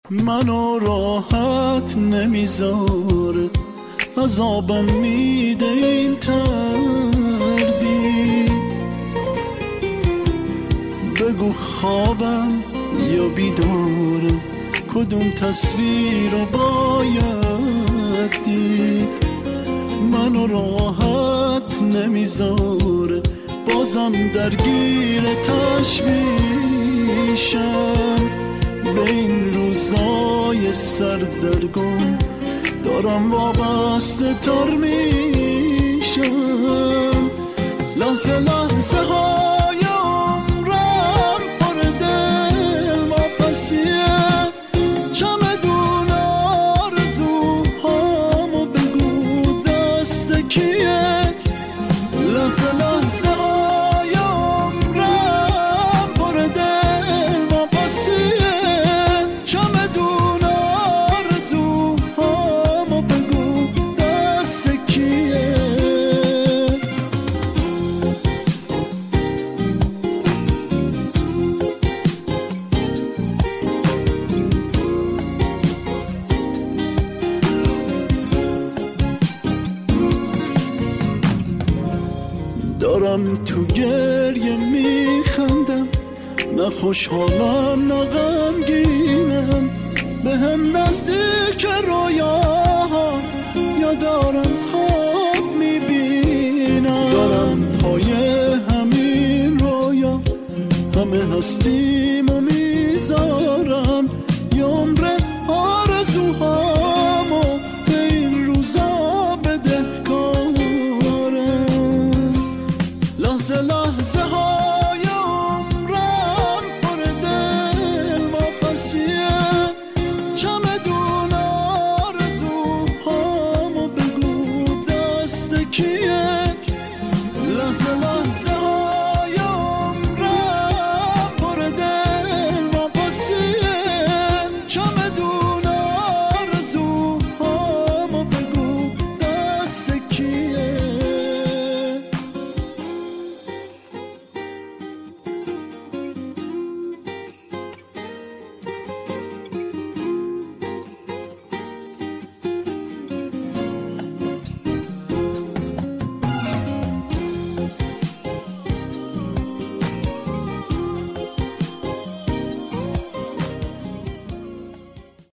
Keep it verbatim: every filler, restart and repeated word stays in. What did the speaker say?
منو راحت نمیذاره، عذابم میده این تردید. بگو خوابم یا بیدارم، کدوم تصویر رو باید دید. منو راحت نمیذاره، بازم درگیر تشویشم. به این روزای سردرگم دارم وابسته تر میشم. لحظه لحظه های عمرم پر دل واپسیه. چمدون آرزوهامو بگو دست کیه. لحظه لحظه های عمرم پر دل واپسیه. دارم تو گریه میخندم، نه خوشحالم نه غمگینم. به هم نزدیک رویاها یا دارم خواب میبینم. دارم پای همین رویا همه هستیم و میذارم. یه عمر آرزوهامو به این روزا بدهکارم. لحظه لحظه های عمرم پر دل واپسیه.